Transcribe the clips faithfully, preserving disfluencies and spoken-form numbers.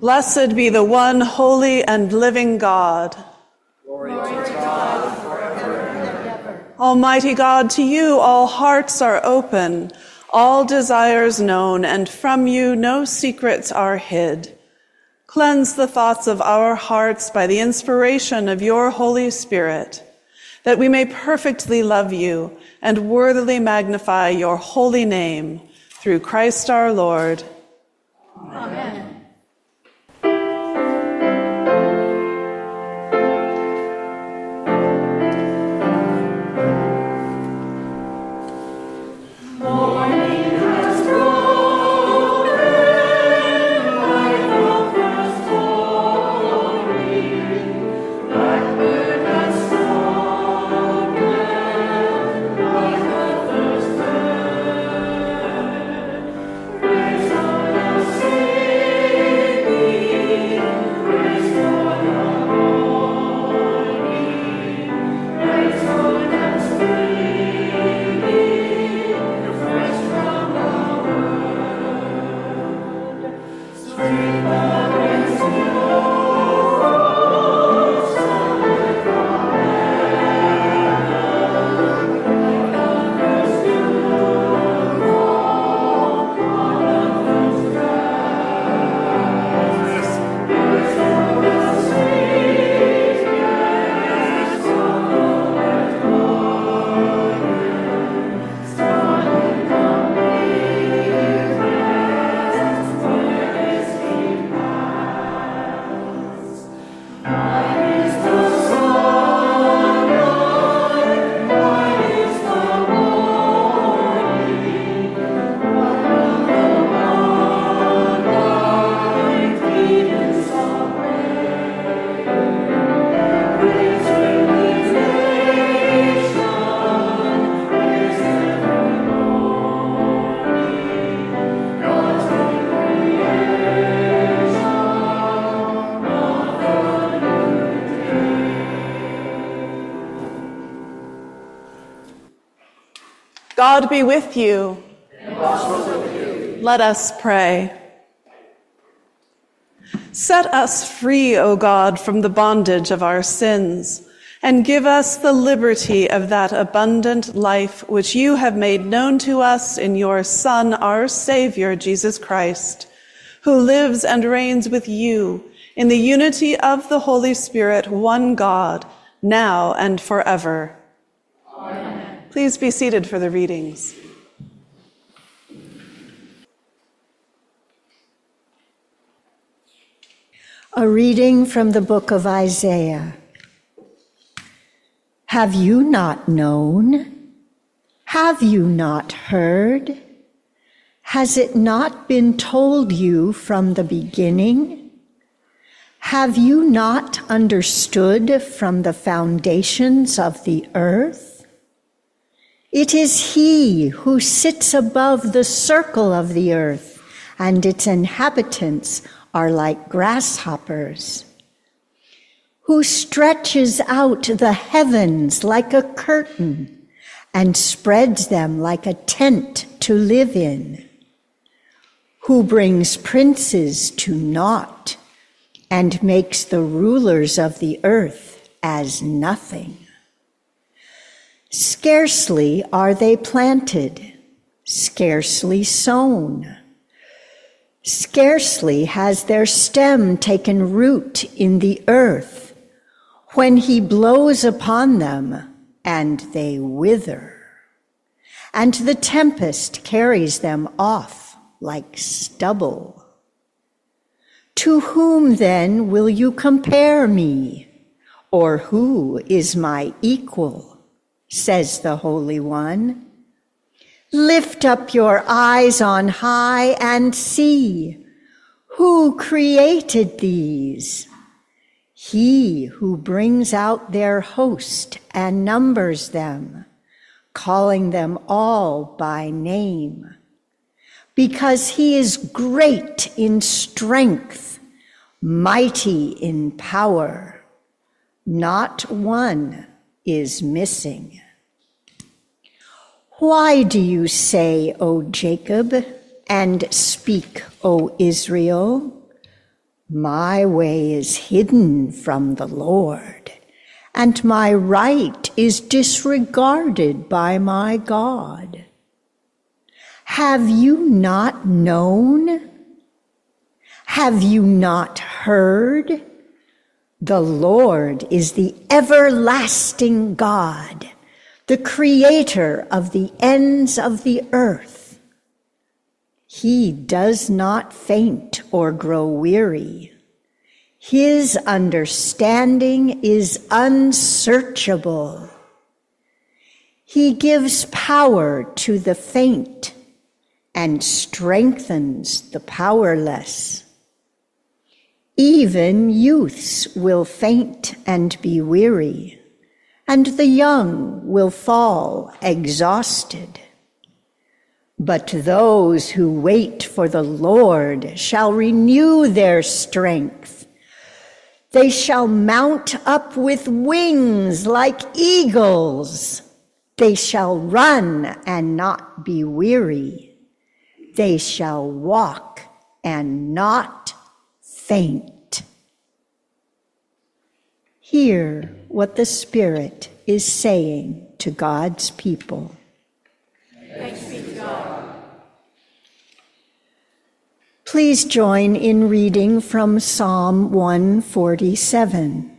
Blessed be the one holy and living God. Glory to God forever and ever. Almighty God, to you all hearts are open, all desires known, and from you no secrets are hid. Cleanse the thoughts of our hearts by the inspiration of your Holy Spirit, that we may perfectly love you and worthily magnify your holy name, through Christ our Lord. Amen. God be with you. And also with you. Let us pray. Set us free, O God, from the bondage of our sins, and give us the liberty of that abundant life which you have made known to us in your Son, our Savior, Jesus Christ, who lives and reigns with you in the unity of the Holy Spirit, one God, now and forever. Amen. Please be seated for the readings. A reading from the book of Isaiah. Have you not known? Have you not heard? Has it not been told you from the beginning? Have you not understood from the foundations of the earth? It is he who sits above the circle of the earth, and its inhabitants are like grasshoppers, who stretches out the heavens like a curtain and spreads them like a tent to live in, who brings princes to naught and makes the rulers of the earth as nothing. Scarcely are they planted, scarcely sown. Scarcely has their stem taken root in the earth, when he blows upon them and they wither, and the tempest carries them off like stubble. To whom then will you compare me, or who is my equal? Says the Holy One. Lift up your eyes on high and see, who created these? He who brings out their host and numbers them, calling them all by name, because he is great in strength, mighty in power. Not one is missing. Why do you say, O Jacob, and speak, O Israel? My way is hidden from the Lord, and my right is disregarded by my God. Have you not known? Have you not heard? The Lord is the everlasting God, the creator of the ends of the earth. He does not faint or grow weary. His understanding is unsearchable. He gives power to the faint and strengthens the powerless. Even youths will faint and be weary, and the young will fall exhausted. But those who wait for the Lord shall renew their strength. They shall mount up with wings like eagles. They shall run and not be weary. They shall walk and not faint. Hear what the Spirit is saying to God's people. Thanks be to God. Please join in reading from Psalm one forty-seven.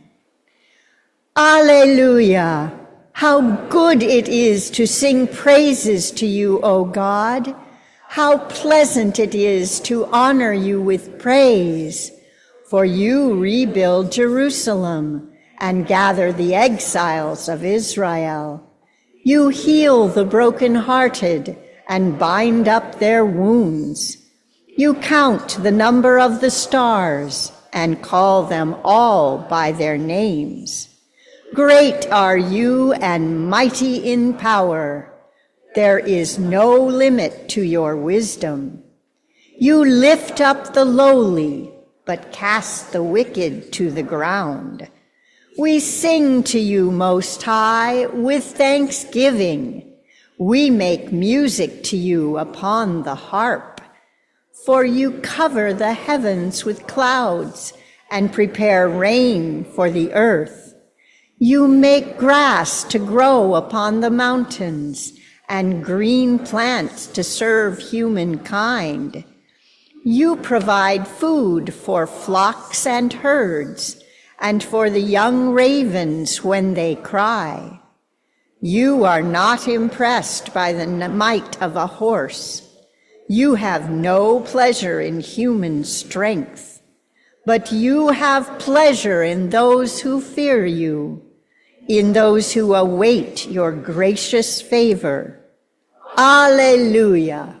Alleluia! How good it is to sing praises to you, O God! How pleasant it is to honor you with praise! For you rebuild Jerusalem and gather the exiles of Israel. You heal the brokenhearted and bind up their wounds. You count the number of the stars and call them all by their names. Great are you and mighty in power. There is no limit to your wisdom. You lift up the lowly, but cast the wicked to the ground. We sing to you, Most High, with thanksgiving. We make music to you upon the harp. For you cover the heavens with clouds and prepare rain for the earth. You make grass to grow upon the mountains and green plants to serve humankind. You provide food for flocks and herds, and for the young ravens when they cry. You are not impressed by the might of a horse. You have no pleasure in human strength, but you have pleasure in those who fear you, in those who await your gracious favor. Alleluia.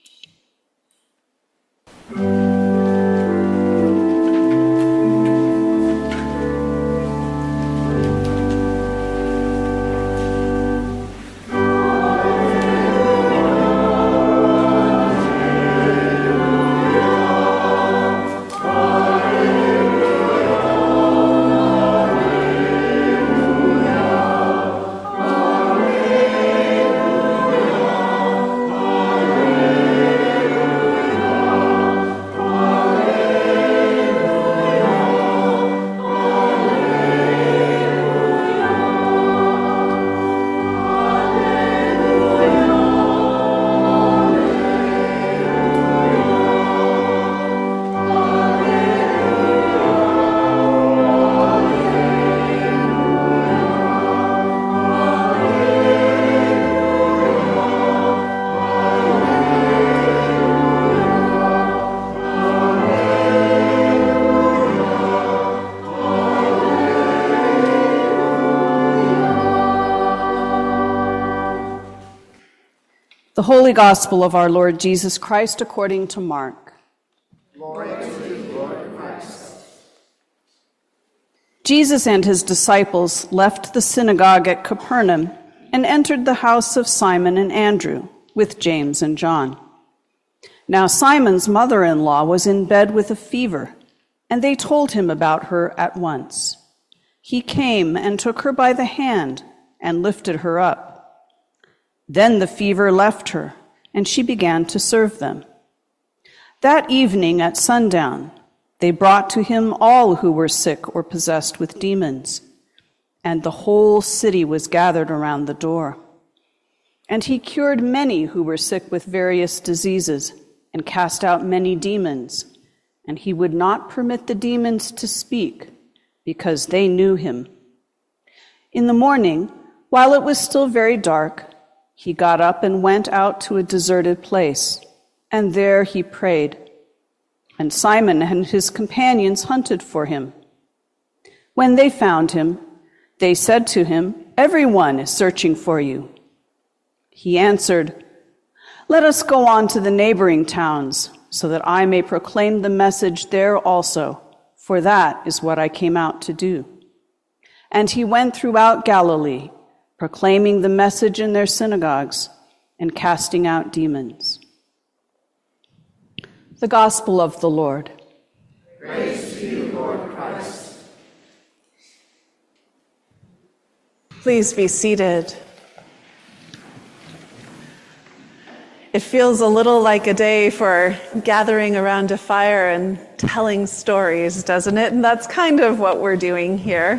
The Holy Gospel of our Lord Jesus Christ according to Mark. Glory to you, Lord Christ. Jesus and his disciples left the synagogue at Capernaum and entered the house of Simon and Andrew with James and John. Now Simon's mother-in-law was in bed with a fever, and they told him about her at once. He came and took her by the hand and lifted her up. Then the fever left her, and she began to serve them. That evening at sundown, They brought to him all who were sick or possessed with demons, and the whole city was gathered around the door. And he cured many who were sick with various diseases, and cast out many demons, and he would not permit the demons to speak, because they knew him. In the morning, while it was still very dark, he got up and went out to a deserted place, and there he prayed. And Simon and his companions hunted for him. When they found him, they said to him, "Everyone is searching for you." He answered, "Let us go on to the neighboring towns, so that I may proclaim the message there also, for that is what I came out to do." And he went throughout Galilee, proclaiming the message in their synagogues and casting out demons. The Gospel of the Lord. Praise to you, Lord Christ. Please be seated. It feels a little like a day for gathering around a fire and telling stories, doesn't it? And that's kind of what we're doing here.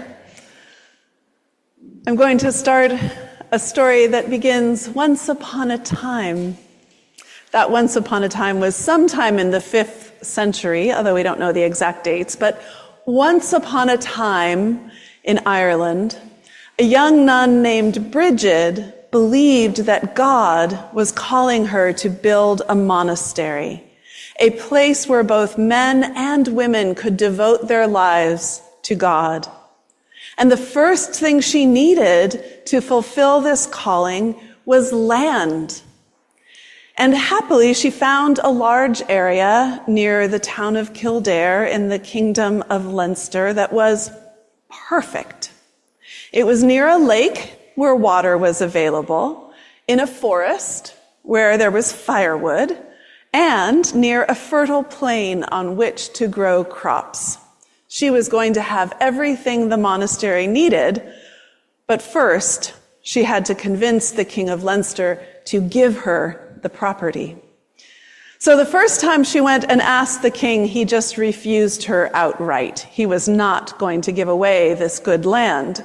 I'm going to start a story that begins once upon a time. That once upon a time was sometime in the fifth century, although we don't know the exact dates, but once upon a time in Ireland, a young nun named Brigid believed that God was calling her to build a monastery, a place where both men and women could devote their lives to God. And the first thing she needed to fulfill this calling was land. And happily, she found a large area near the town of Kildare in the Kingdom of Leinster that was perfect. It was near a lake where water was available, in a forest where there was firewood, and near a fertile plain on which to grow crops. She was going to have everything the monastery needed, but first she had to convince the King of Leinster to give her the property. So the first time she went and asked the king, he just refused her outright. He was not going to give away this good land.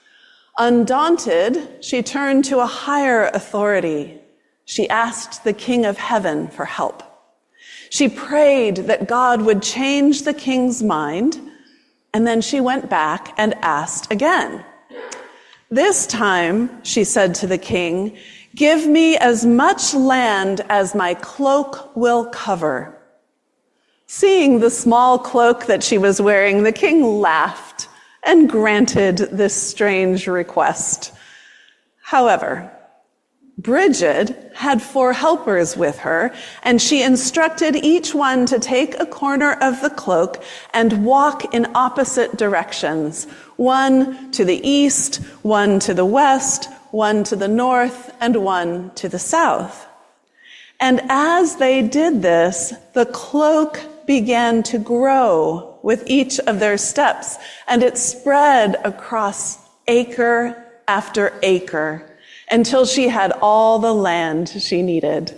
Undaunted, she turned to a higher authority. She asked the King of Heaven for help. She prayed that God would change the king's mind, and then she went back and asked again. This time, she said to the king, "Give me as much land as my cloak will cover." Seeing the small cloak that she was wearing, the king laughed and granted this strange request. However, Brigid had four helpers with her, and she instructed each one to take a corner of the cloak and walk in opposite directions, one to the east, one to the west, one to the north, and one to the south. And as they did this, the cloak began to grow with each of their steps, and it spread across acre after acre until she had all the land she needed.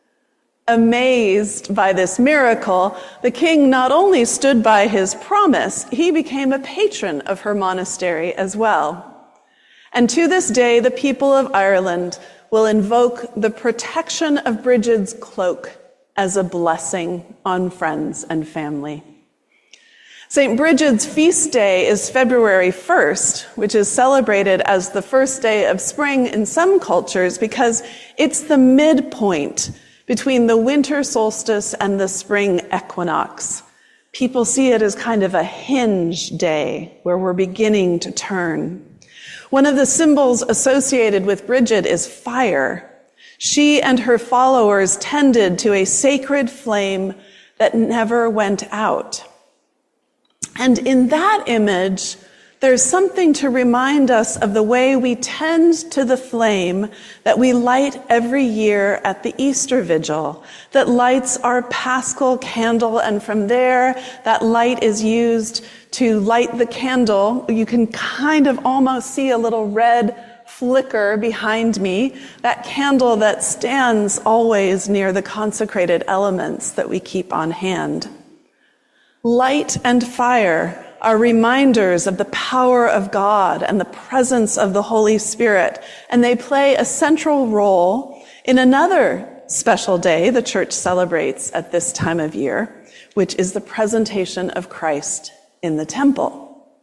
Amazed by this miracle, the king not only stood by his promise, he became a patron of her monastery as well. And to this day, the people of Ireland will invoke the protection of Brigid's cloak as a blessing on friends and family. Saint Brigid's feast day is February first, which is celebrated as the first day of spring in some cultures because it's the midpoint between the winter solstice and the spring equinox. People see it as kind of a hinge day where we're beginning to turn. One of the symbols associated with Brigid is fire. She and her followers tended to a sacred flame that never went out. And in that image, there's something to remind us of the way we tend to the flame that we light every year at the Easter Vigil, that lights our Paschal candle, and from there, that light is used to light the candle. You can kind of almost see a little red flicker behind me, that candle that stands always near the consecrated elements that we keep on hand. Light and fire are reminders of the power of God and the presence of the Holy Spirit, and they play a central role in another special day the church celebrates at this time of year, which is the presentation of Christ in the temple.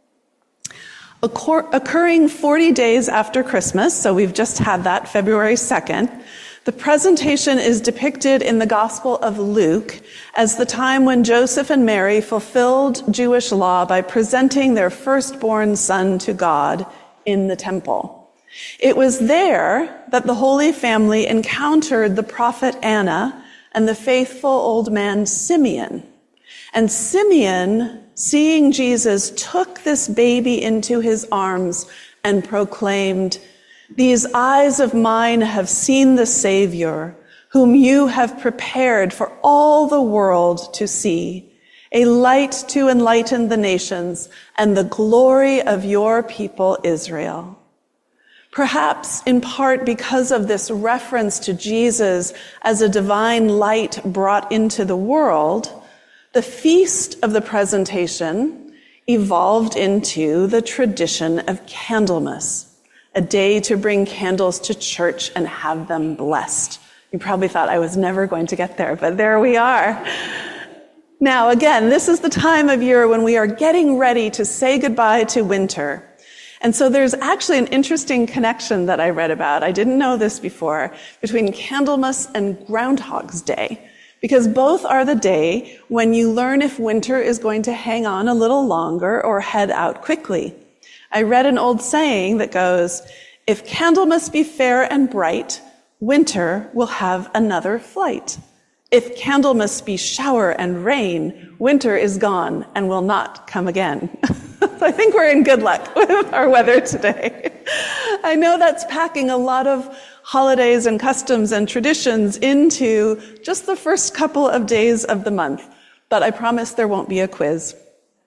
Occurring forty days after Christmas, so we've just had that February second, the presentation is depicted in the Gospel of Luke as the time when Joseph and Mary fulfilled Jewish law by presenting their firstborn son to God in the temple. It was there that the Holy Family encountered the prophet Anna and the faithful old man Simeon. And Simeon, seeing Jesus, took this baby into his arms and proclaimed, "These eyes of mine have seen the Savior, whom you have prepared for all the world to see, a light to enlighten the nations and the glory of your people Israel." Perhaps in part because of this reference to Jesus as a divine light brought into the world, the feast of the presentation evolved into the tradition of Candlemas, a day to bring candles to church and have them blessed. You probably thought I was never going to get there, but there we are. Now, again, this is the time of year when we are getting ready to say goodbye to winter. And so there's actually an interesting connection that I read about, I didn't know this before, between Candlemas and Groundhog's Day, because both are the day when you learn if winter is going to hang on a little longer or head out quickly. I read an old saying that goes, "If Candlemas be fair and bright, winter will have another flight. If Candlemas be shower and rain, winter is gone and will not come again." So I think we're in good luck with our weather today. I know that's packing a lot of holidays and customs and traditions into just the first couple of days of the month, but I promise there won't be a quiz.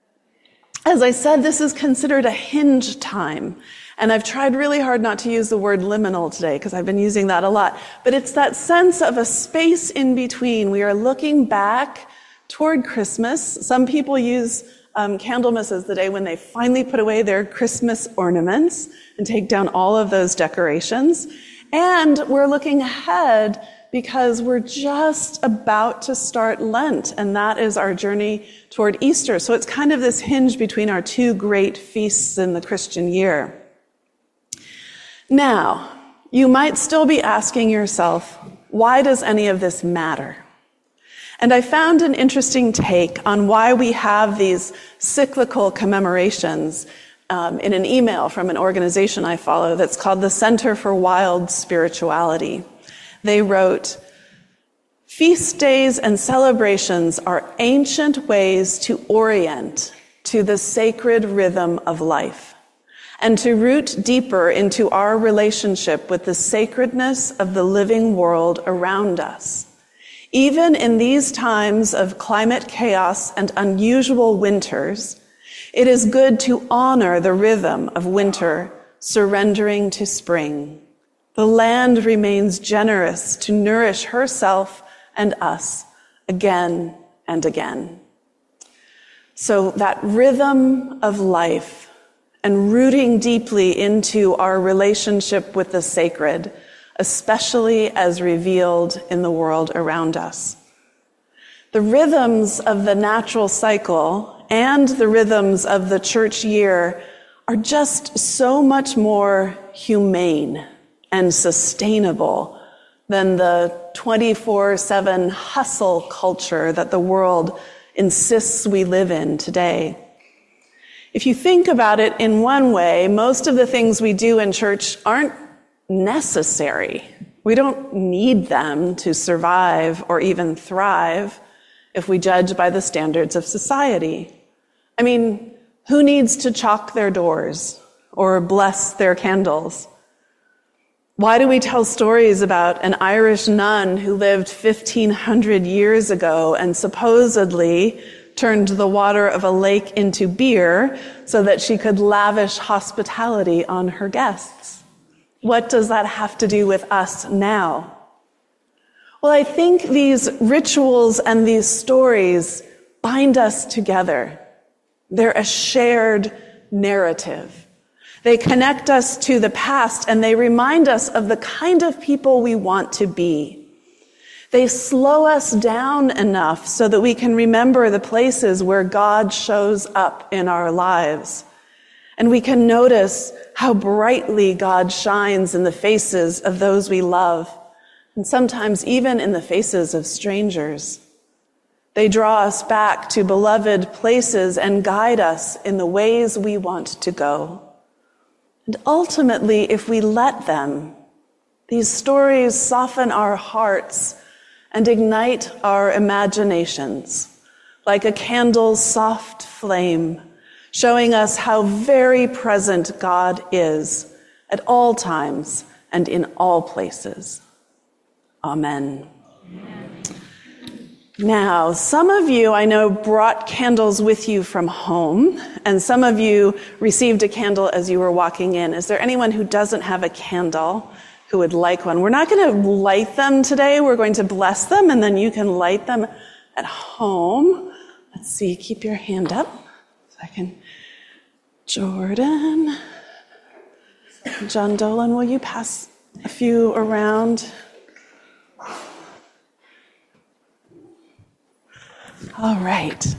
As I said, this is considered a hinge time, and I've tried really hard not to use the word liminal today because I've been using that a lot, but it's that sense of a space in between. We are looking back toward Christmas. Some people use um, Candlemas as the day when they finally put away their Christmas ornaments and take down all of those decorations. And we're looking ahead because we're just about to start Lent, and that is our journey toward Easter. So it's kind of this hinge between our two great feasts in the Christian year. Now, you might still be asking yourself, why does any of this matter? And I found an interesting take on why we have these cyclical commemorations Um, in an email from an organization I follow that's called the Center for Wild Spirituality. They wrote, "Feast days and celebrations are ancient ways to orient to the sacred rhythm of life and to root deeper into our relationship with the sacredness of the living world around us. Even in these times of climate chaos and unusual winters, it is good to honor the rhythm of winter, surrendering to spring. The land remains generous to nourish herself and us again and again." So that rhythm of life and rooting deeply into our relationship with the sacred, especially as revealed in the world around us. The rhythms of the natural cycle and the rhythms of the church year are just so much more humane and sustainable than the twenty-four seven hustle culture that the world insists we live in today. If you think about it in one way, most of the things we do in church aren't necessary. We don't need them to survive or even thrive if we judge by the standards of society. I mean, who needs to chalk their doors or bless their candles? Why do we tell stories about an Irish nun who lived fifteen hundred years ago and supposedly turned the water of a lake into beer so that she could lavish hospitality on her guests? What does that have to do with us now? Well, I think these rituals and these stories bind us together. They're a shared narrative. They connect us to the past, and they remind us of the kind of people we want to be. They slow us down enough so that we can remember the places where God shows up in our lives. And we can notice how brightly God shines in the faces of those we love, and sometimes even in the faces of strangers. They draw us back to beloved places and guide us in the ways we want to go. And ultimately, if we let them, these stories soften our hearts and ignite our imaginations like a candle's soft flame, showing us how very present God is at all times and in all places. Amen. Amen. Now, some of you, I know, brought candles with you from home, and some of you received a candle as you were walking in. Is there anyone who doesn't have a candle who would like one? We're not going to light them today. We're going to bless them, and then you can light them at home. Let's see, keep your hand up. So I can. Jordan. John Dolan, will you pass a few around? All right.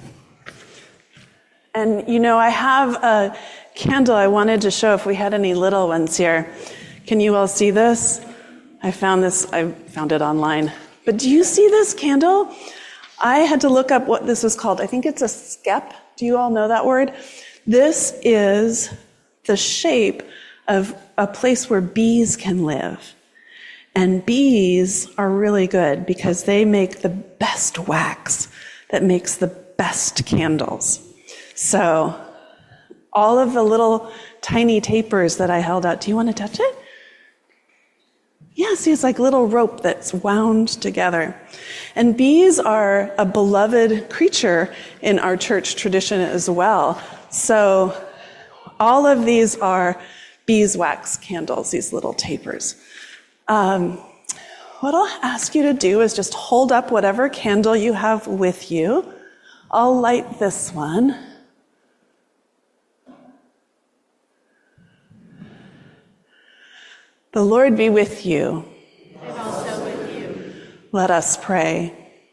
And, you know, I have a candle I wanted to show if we had any little ones here. Can you all see this? I found this, I found it online. But do you see this candle? I had to look up what this was called. I think it's a skep. Do you all know that word? This is the shape of a place where bees can live. And bees are really good because they make the best wax that makes the best candles. So all of the little tiny tapers that I held out, do you want to touch it? Yeah, see, it's like little rope that's wound together. And bees are a beloved creature in our church tradition as well. So all of these are beeswax candles, these little tapers. Um, what I'll ask you to do is just hold up whatever candle you have with you. I'll light this one. The Lord be with you. And also with you. Let us pray.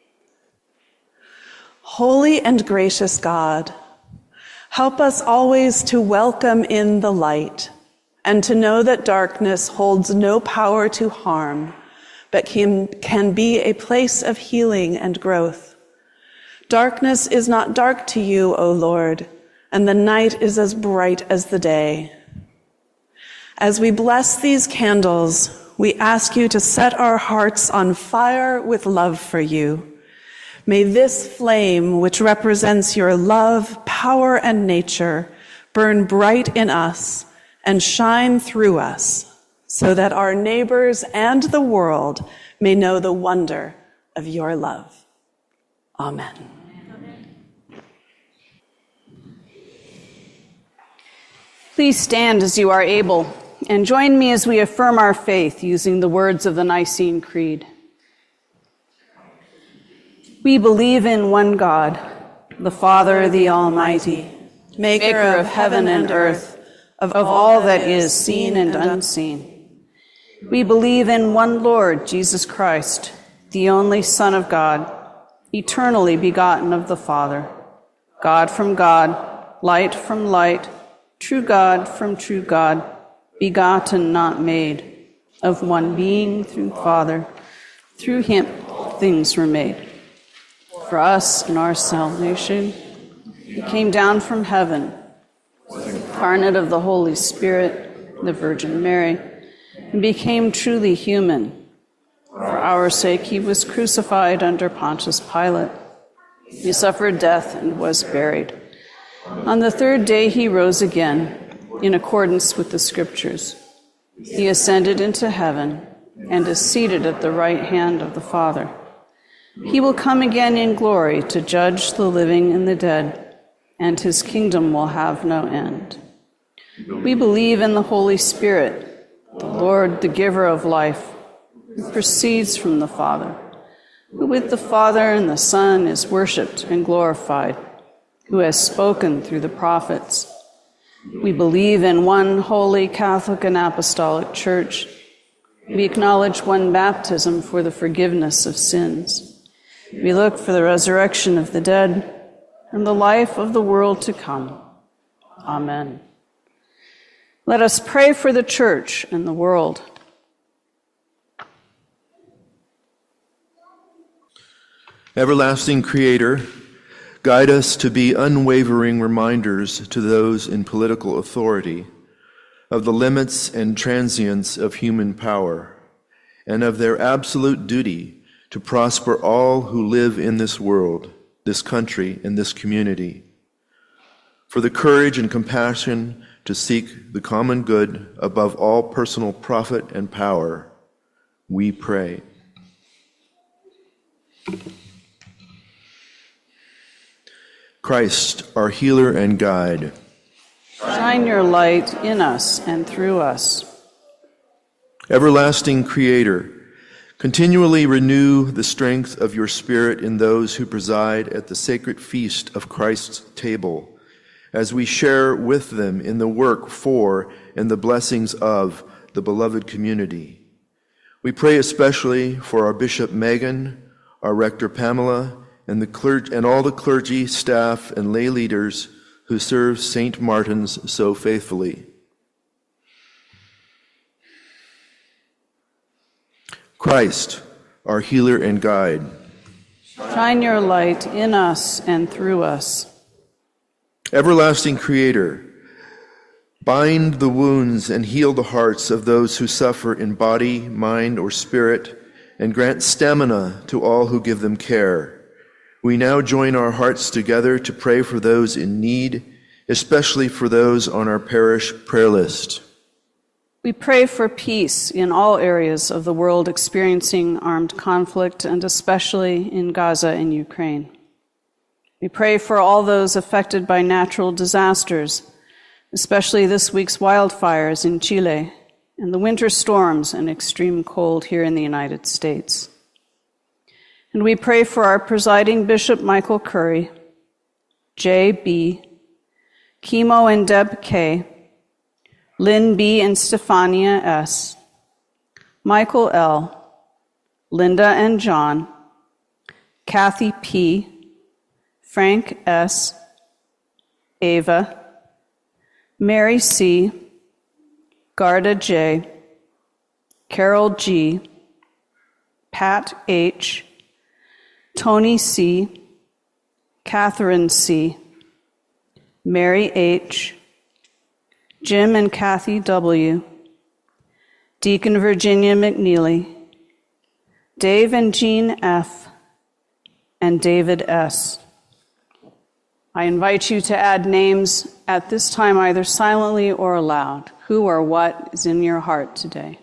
Holy and gracious God, help us always to welcome in the light and to know that darkness holds no power to harm, but can, can be a place of healing and growth. Darkness is not dark to you, O Lord, and the night is as bright as the day. As we bless these candles, we ask you to set our hearts on fire with love for you. May this flame, which represents your love, power, and nature, burn bright in us and shine through us, so that our neighbors and the world may know the wonder of your love. Amen. Amen. Please stand as you are able, and join me as we affirm our faith using the words of the Nicene Creed. We believe in one God, the Father, the Almighty, maker of heaven and earth, of all that is seen and unseen. We believe in one Lord, Jesus Christ, the only Son of God, eternally begotten of the Father, God from God, light from light, true God from true God, begotten, not made, of one being through Father. Through him things were made. For us and our salvation, he came down from heaven, incarnate of the Holy Spirit, the Virgin Mary, and became truly human. For our sake he was crucified under Pontius Pilate. He suffered death and was buried. On the third day he rose again, in accordance with the Scriptures. He ascended into heaven and is seated at the right hand of the Father. He will come again in glory to judge the living and the dead, and his kingdom will have no end. We believe in the Holy Spirit, the Lord, the giver of life, who proceeds from the Father, who with the Father and the Son is worshipped and glorified, who has spoken through the prophets. We believe in one holy Catholic and Apostolic Church. We acknowledge one baptism for the forgiveness of sins. We look for the resurrection of the dead and the life of the world to come. Amen. Let us pray for the Church and the world. Everlasting Creator, guide us to be unwavering reminders to those in political authority of the limits and transience of human power and of their absolute duty to prosper all who live in this world, this country, and this community. For the courage and compassion to seek the common good above all personal profit and power, we pray. Christ, our healer and guide, shine your light in us and through us. Everlasting Creator, continually renew the strength of your Spirit in those who preside at the sacred feast of Christ's table, as we share with them in the work for and the blessings of the beloved community. We pray especially for our Bishop Megan, our Rector Pamela, and the clergy, and all the clergy, staff, and lay leaders who serve Saint Martin's so faithfully. Christ, our healer and guide, shine your light in us and through us. Everlasting Creator, bind the wounds and heal the hearts of those who suffer in body, mind, or spirit, and grant stamina to all who give them care. We now join our hearts together to pray for those in need, especially for those on our parish prayer list. We pray for peace in all areas of the world experiencing armed conflict, and especially in Gaza and Ukraine. We pray for all those affected by natural disasters, especially this week's wildfires in Chile and the winter storms and extreme cold here in the United States. And we pray for our presiding Bishop Michael Curry, J B, Chemo and Deb K, Lynn B. and Stefania S., Michael L., Linda and John, Kathy P., Frank S., Ava, Mary C., Garda J., Carol G., Pat H., Tony C., Catherine C., Mary H., Jim and Kathy W., Deacon Virginia McNeely, Dave and Jean F., and David S. I invite you to add names at this time, either silently or aloud. Who or what is in your heart today?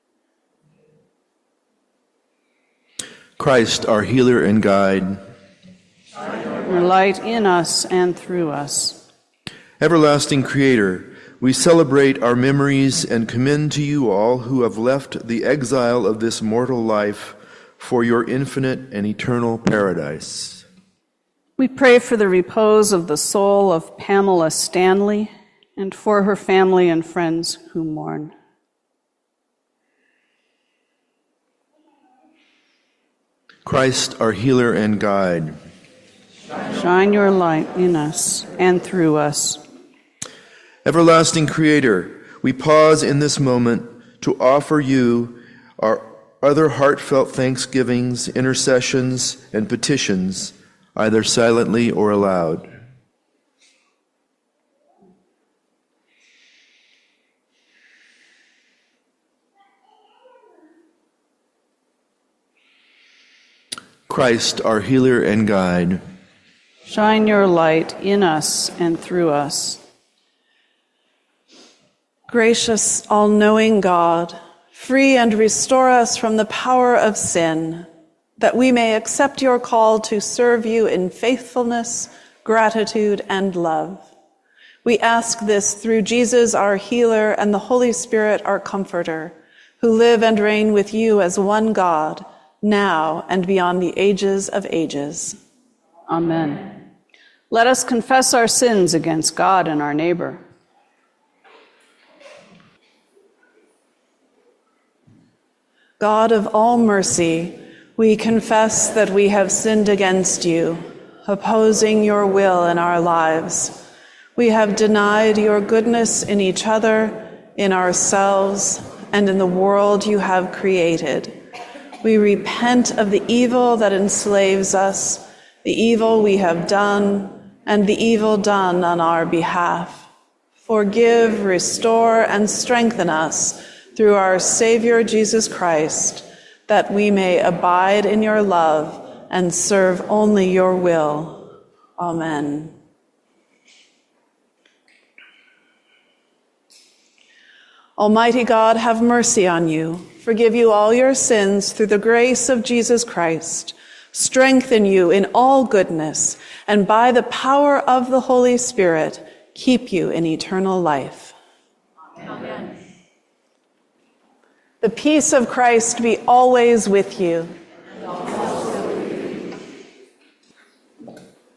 Christ, our healer and guide, your light in us and through us. Everlasting Creator, we celebrate our memories and commend to you all who have left the exile of this mortal life for your infinite and eternal paradise. We pray for the repose of the soul of Pamela Stanley and for her family and friends who mourn. Christ, our healer and guide, shine your light in us and through us. Everlasting Creator, we pause in this moment to offer you our other heartfelt thanksgivings, intercessions, and petitions, either silently or aloud. Christ, our healer and guide, shine your light in us and through us. Gracious, all-knowing God, free and restore us from the power of sin, that we may accept your call to serve you in faithfulness, gratitude, and love. We ask this through Jesus, our healer, and the Holy Spirit, our comforter, who live and reign with you as one God, now and beyond the ages of ages. Amen. Let us confess our sins against God and our neighbor. God of all mercy, we confess that we have sinned against you, opposing your will in our lives. We have denied your goodness in each other, in ourselves, and in the world you have created. We repent of the evil that enslaves us, the evil we have done, and the evil done on our behalf. Forgive, restore, and strengthen us through our Savior Jesus Christ, that we may abide in your love and serve only your will. Amen. Almighty God, have mercy on you, forgive you all your sins through the grace of Jesus Christ, strengthen you in all goodness, and by the power of the Holy Spirit, keep you in eternal life. Amen. The peace of Christ be always with you. And also with you.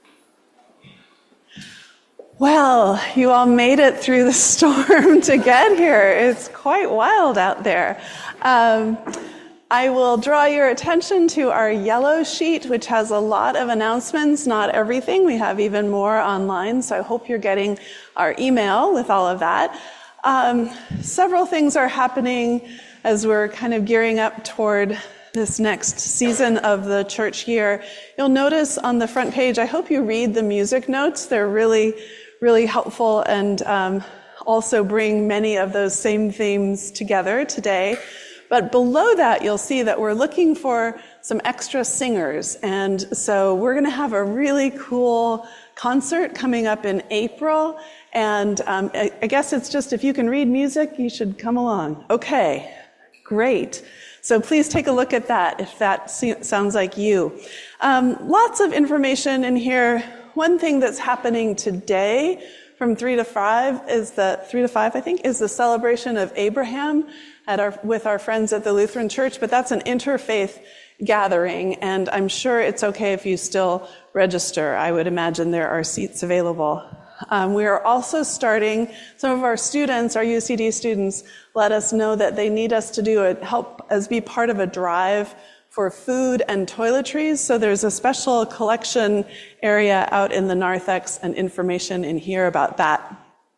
Well, you all made it through the storm to get here. It's quite wild out there. Um, I will draw your attention to our yellow sheet, which has a lot of announcements, not everything. We have even more online, so I hope you're getting our email with all of that. Um, several things are happening as we're kind of gearing up toward this next season of the church year. You'll notice on the front page, I hope you read the music notes. They're really, really helpful and um, also bring many of those same themes together today. But below that, you'll see that we're looking for some extra singers. And so we're going to have a really cool concert coming up in April. And um, I, I guess it's just if you can read music, you should come along. Okay. Great. So please take a look at that if that sounds like you. Um, lots of information in here. One thing that's happening today from three to five is the three to five, I think, is the celebration of Abraham at our with our friends at the Lutheran Church. But that's an interfaith gathering, and I'm sure it's okay if you still register. I would imagine there are seats available. Um, we are also starting, some of our students, our U C D students, let us know that they need us to do a help as be part of a drive for food and toiletries. So there's a special collection area out in the narthex and information in here about that.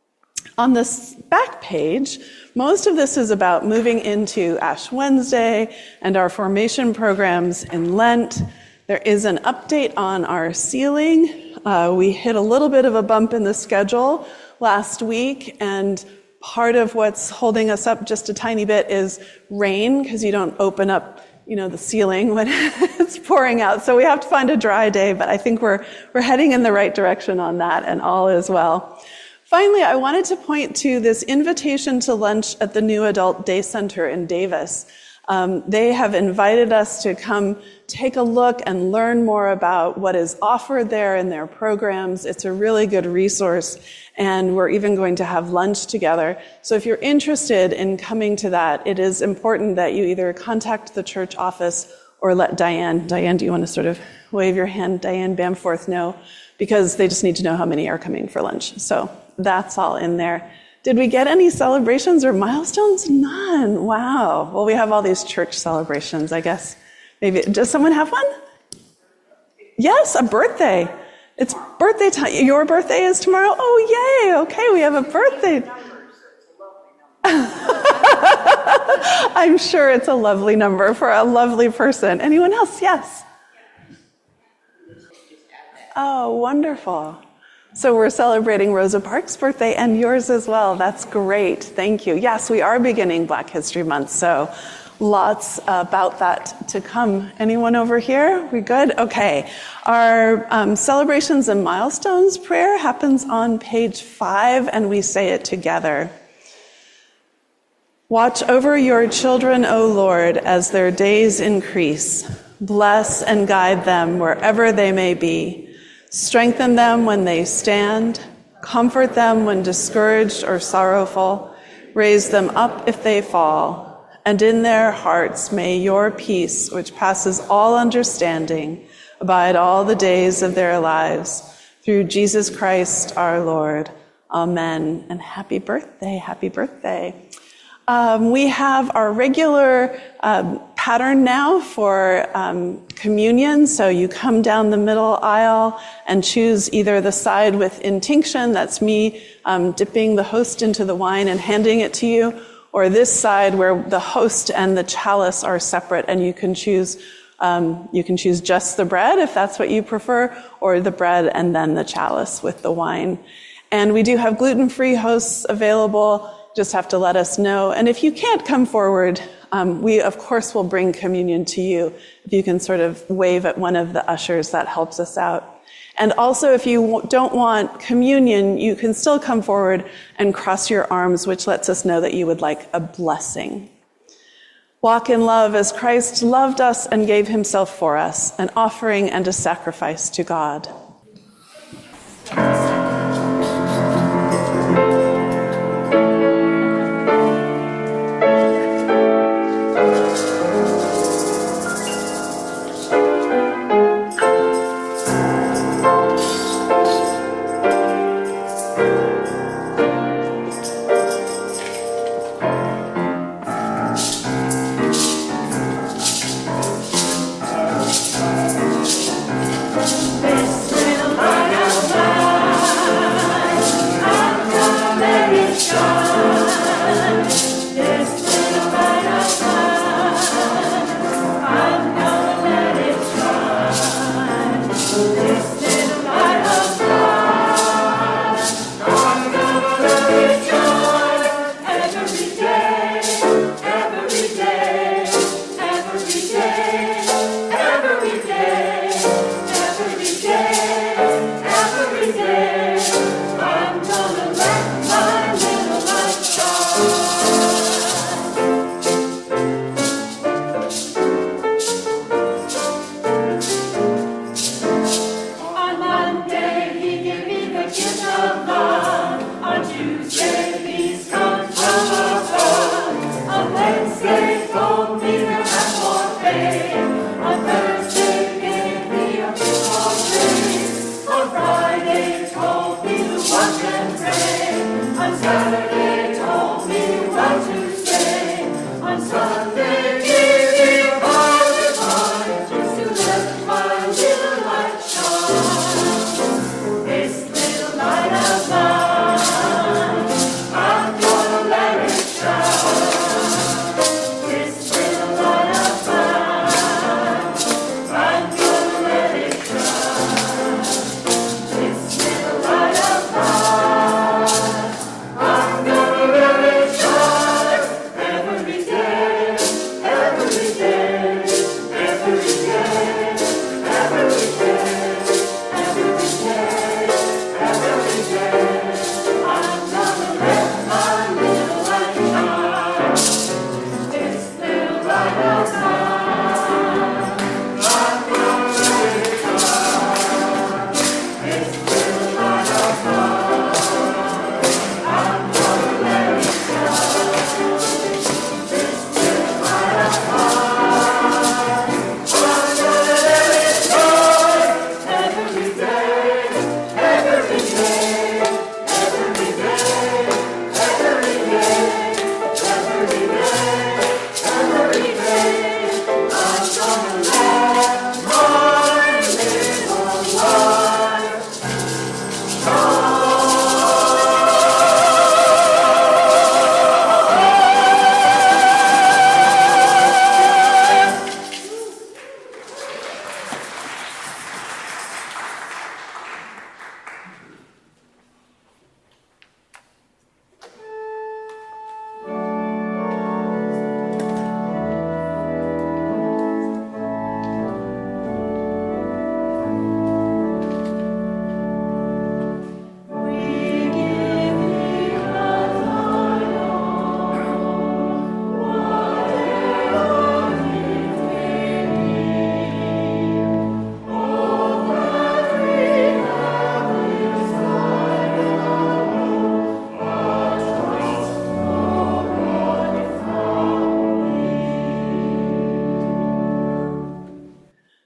On this back page, most of this is about moving into Ash Wednesday and our formation programs in Lent. There is an update on our ceiling. Uh, we hit a little bit of a bump in the schedule last week, and part of what's holding us up just a tiny bit is rain, because you don't open up, you know, the ceiling when it's pouring out. So we have to find a dry day, but I think we're we're heading in the right direction on that, and all is well. Finally, I wanted to point to this invitation to lunch at the New Adult Day Center in Davis. Um, they have invited us to come take a look and learn more about what is offered there in their programs. It's a really good resource, and we're even going to have lunch together. So if you're interested in coming to that, it is important that you either contact the church office or let Diane, Diane, do you want to sort of wave your hand, Diane Bamforth, know, because they just need to know how many are coming for lunch. So that's all in there. Did we get any celebrations or milestones? None. Wow. Well, we have all these church celebrations, I guess. Maybe, does someone have one? Yes, a birthday. It's birthday time. Your birthday is tomorrow? Oh, yay. Okay, we have a birthday. I'm sure it's a lovely number for a lovely person. Anyone else? Yes. Oh, wonderful. So we're celebrating Rosa Parks' birthday and yours as well. That's great. Thank you. Yes, we are beginning Black History Month, so lots about that to come. Anyone over here? We good? Okay. Our um, celebrations and milestones prayer happens on page five, and we say it together. Watch over your children, O Lord, as their days increase. Bless and guide them wherever they may be. Strengthen them when they stand, comfort them when discouraged or sorrowful, raise them up if they fall, and in their hearts may your peace, which passes all understanding, abide all the days of their lives. Through Jesus Christ our Lord. Amen. And happy birthday, happy birthday. Um, we have our regular um, pattern now for um, communion. So you come down the middle aisle and choose either the side with intinction, that's me um, dipping the host into the wine and handing it to you, or this side where the host and the chalice are separate, and you can choose um, you can choose just the bread if that's what you prefer, or the bread and then the chalice with the wine. And we do have gluten-free hosts available. Just have to let us know. And if you can't come forward, um, we of course will bring communion to you. If you can sort of wave at one of the ushers, that helps us out. And also, if you don't want communion, you can still come forward and cross your arms, which lets us know that you would like a blessing. Walk in love as Christ loved us and gave himself for us, an offering and a sacrifice to God. This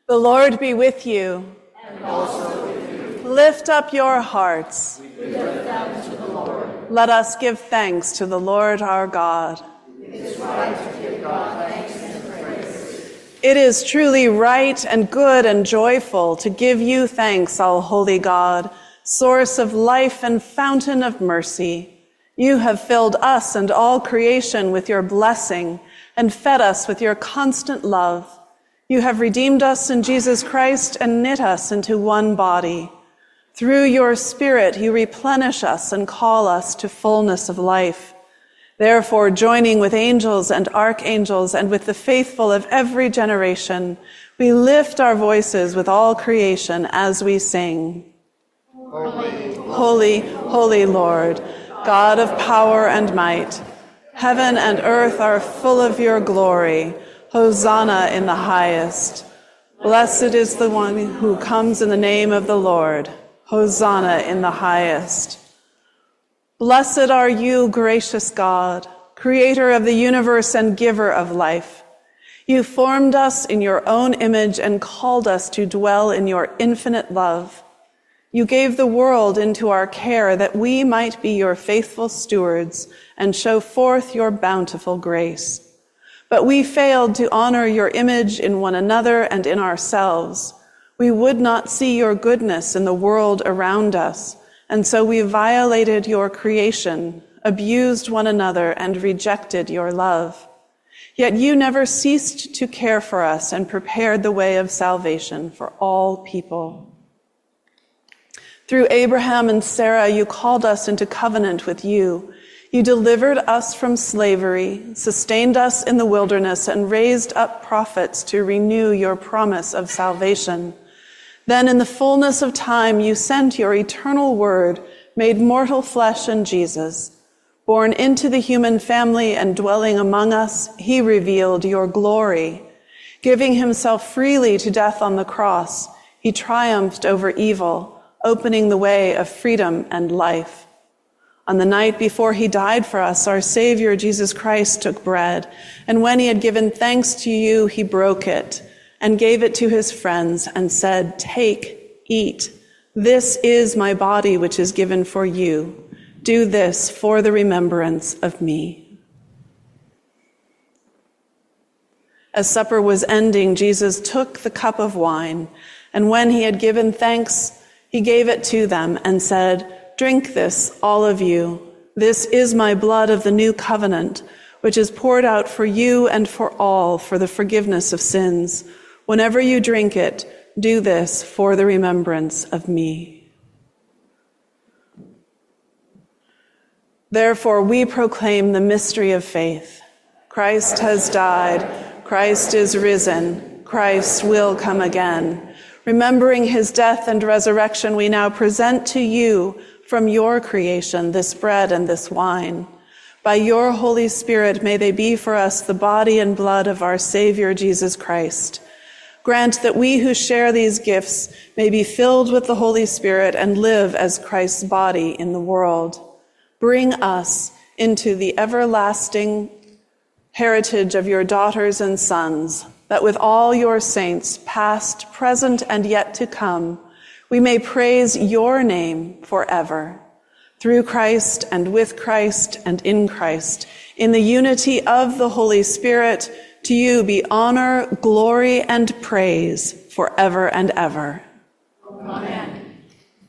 The Lord be with you. And also with you. Lift up your hearts. We lift them to the Lord. Let us give thanks to the Lord our God. It is right to give God thanks and praise. It is truly right and good and joyful to give you thanks, all-holy God, source of life and fountain of mercy. You have filled us and all creation with your blessing and fed us with your constant love. You have redeemed us in Jesus Christ and knit us into one body. Through your Spirit, you replenish us and call us to fullness of life. Therefore, joining with angels and archangels and with the faithful of every generation, we lift our voices with all creation as we sing. Holy, holy, holy Lord, God of power and might. Heaven and earth are full of your glory. Hosanna in the highest. Blessed is the one who comes in the name of the Lord. Hosanna in the highest. Blessed are you, gracious God, creator of the universe and giver of life. You formed us in your own image and called us to dwell in your infinite love. You gave the world into our care that we might be your faithful stewards and show forth your bountiful grace. But we failed to honor your image in one another and in ourselves. We would not see your goodness in the world around us, and so we violated your creation, abused one another, and rejected your love. Yet you never ceased to care for us and prepared the way of salvation for all people. Through Abraham and Sarah, you called us into covenant with you. You delivered us from slavery, sustained us in the wilderness, and raised up prophets to renew your promise of salvation. Then in the fullness of time, you sent your eternal word, made mortal flesh in Jesus. Born into the human family and dwelling among us, he revealed your glory. Giving himself freely to death on the cross, he triumphed over evil, opening the way of freedom and life. On the night before he died for us, our Savior, Jesus Christ, took bread, and when he had given thanks to you, he broke it and gave it to his friends and said, "Take, eat. This is my body, which is given for you. Do this for the remembrance of me." As supper was ending, Jesus took the cup of wine, and when he had given thanks, he gave it to them and said, "Drink this, all of you. This is my blood of the new covenant, which is poured out for you and for all for the forgiveness of sins. Whenever you drink it, do this for the remembrance of me." Therefore, we proclaim the mystery of faith. Christ has died. Christ is risen. Christ will come again. Remembering his death and resurrection, we now present to you from your creation this bread and this wine. By your Holy Spirit, may they be for us the body and blood of our Savior, Jesus Christ. Grant that we who share these gifts may be filled with the Holy Spirit and live as Christ's body in the world. Bring us into the everlasting heritage of your daughters and sons, that with all your saints, past, present, and yet to come, we may praise your name forever. Through Christ and with Christ and in Christ, in the unity of the Holy Spirit, to you be honor, glory, and praise forever and ever. Amen.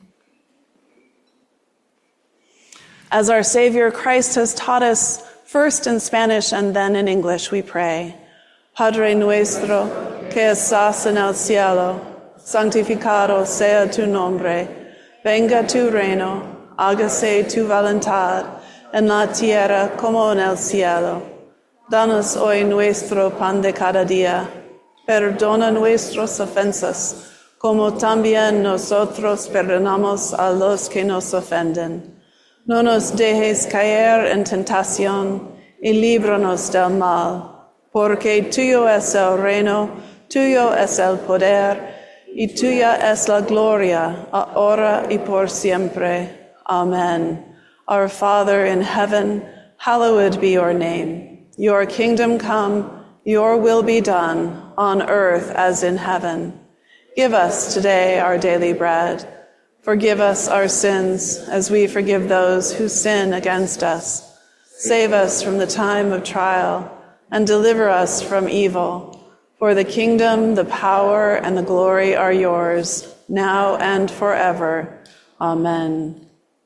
As our Savior Christ has taught us, first in Spanish and then in English, we pray. Padre nuestro, que estás en el cielo, santificado sea tu nombre. Venga tu reino, hágase tu voluntad, en la tierra como en el cielo. Danos hoy nuestro pan de cada día. Perdona nuestras ofensas, como también nosotros perdonamos a los que nos ofenden. No nos dejes caer en tentación, y líbranos del mal. Porque tuyo es el reino, tuyo es el poder, y tuya es la gloria, ahora y por siempre. Amen. Our Father in heaven, hallowed be your name. Your kingdom come, your will be done, on earth as in heaven. Give us today our daily bread. Forgive us our sins as we forgive those who sin against us. Save us from the time of trial and deliver us from evil. For the kingdom, the power, and the glory are yours, now and forever. Amen.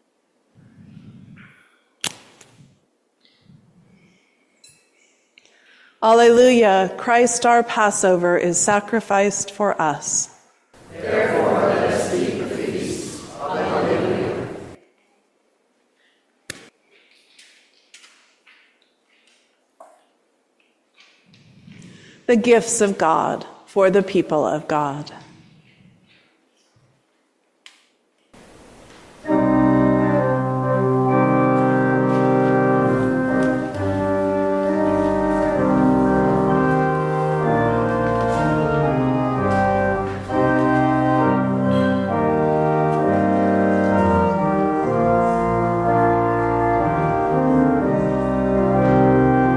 Alleluia, Christ our Passover is sacrificed for us. Therefore let us keep the feast. Alleluia. The gifts of God for the people of God.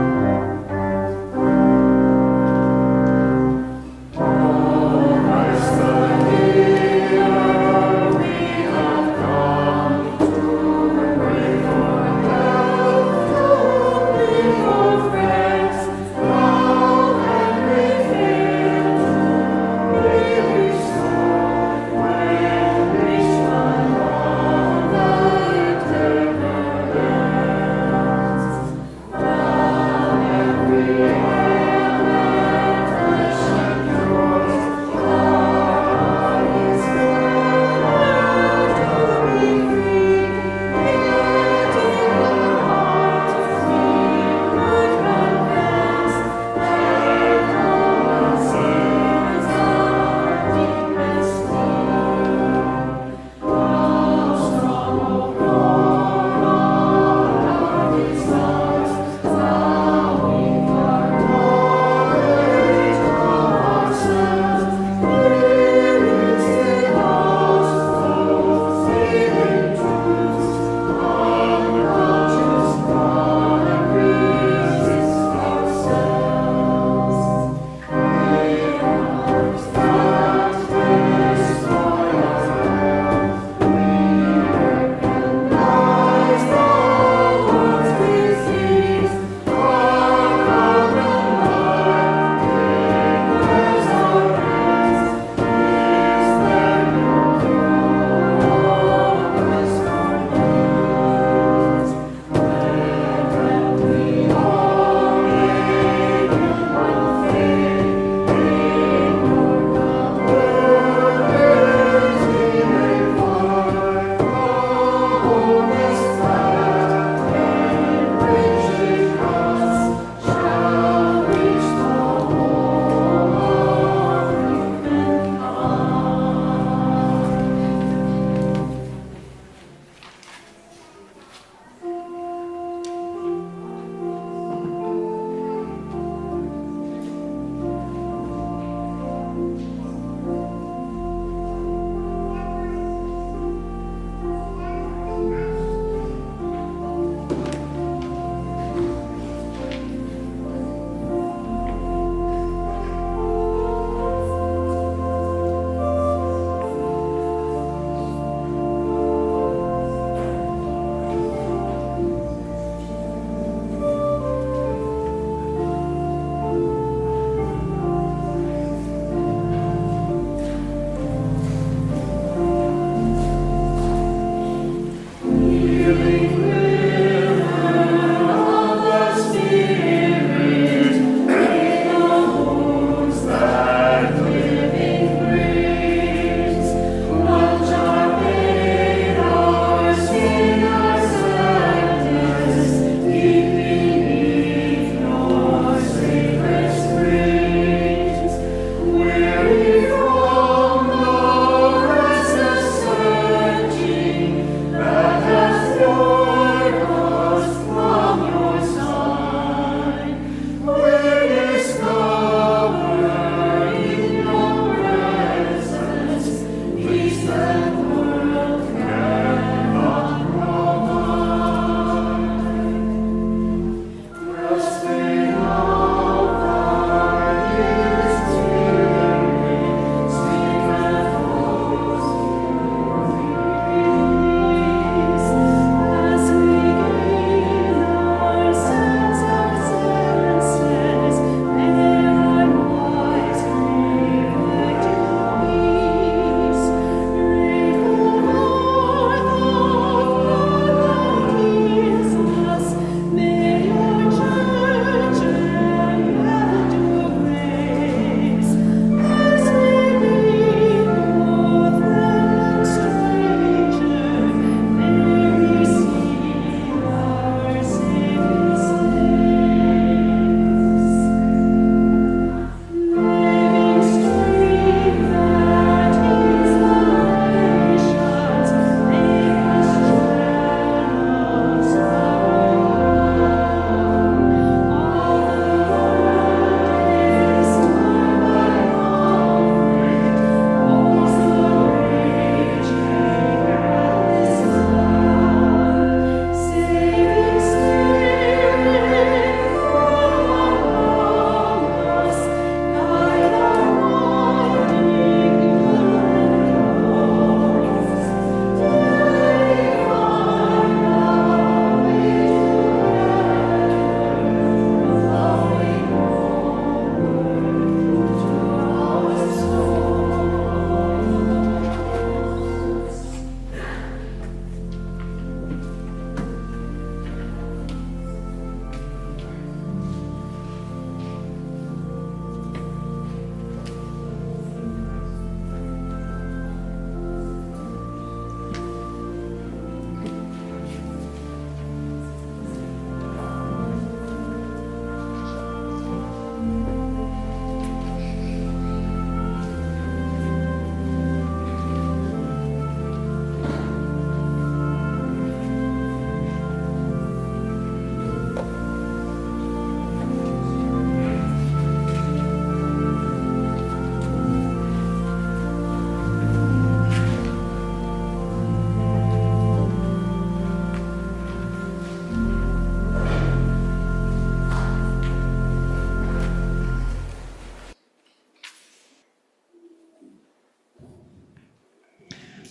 Christ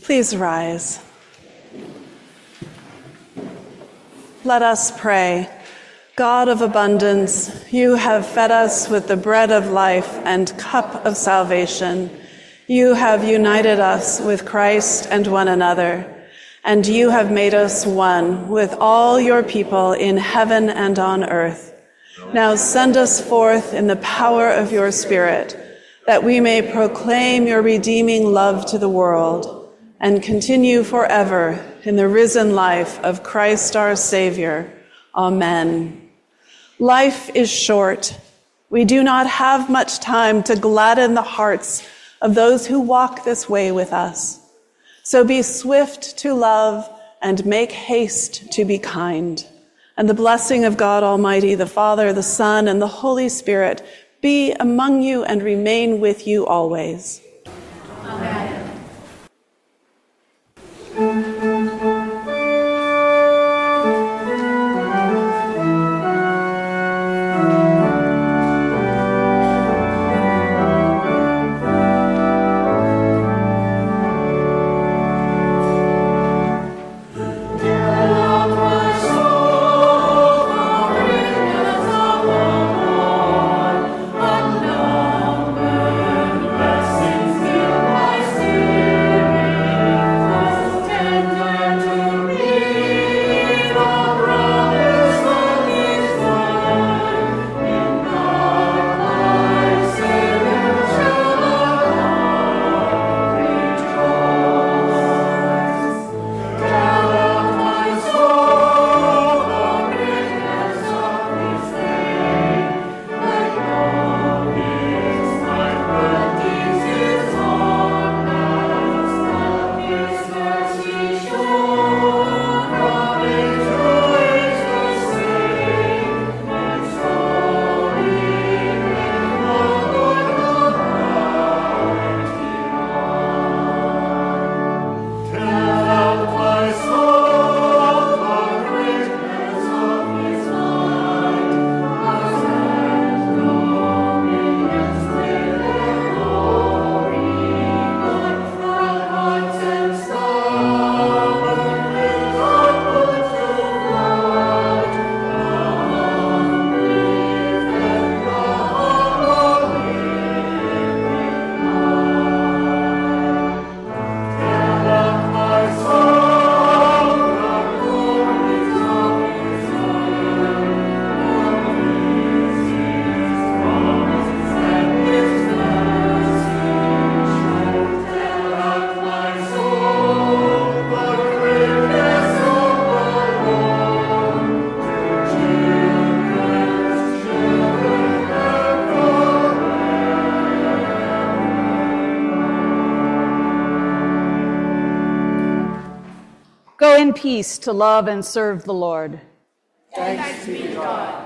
Please rise. Let us pray. God of abundance, you have fed us with the bread of life and cup of salvation. You have united us with Christ and one another, and you have made us one with all your people in heaven and on earth. Now send us forth in the power of your Spirit, that we may proclaim your redeeming love to the world and continue forever in the risen life of Christ our Savior. Amen. Life is short. We do not have much time to gladden the hearts of those who walk this way with us. So be swift to love and make haste to be kind. And the blessing of God Almighty, the Father, the Son, and the Holy Spirit be among you and remain with you always. Amen. Go in peace to love and serve the Lord. Thanks be to God.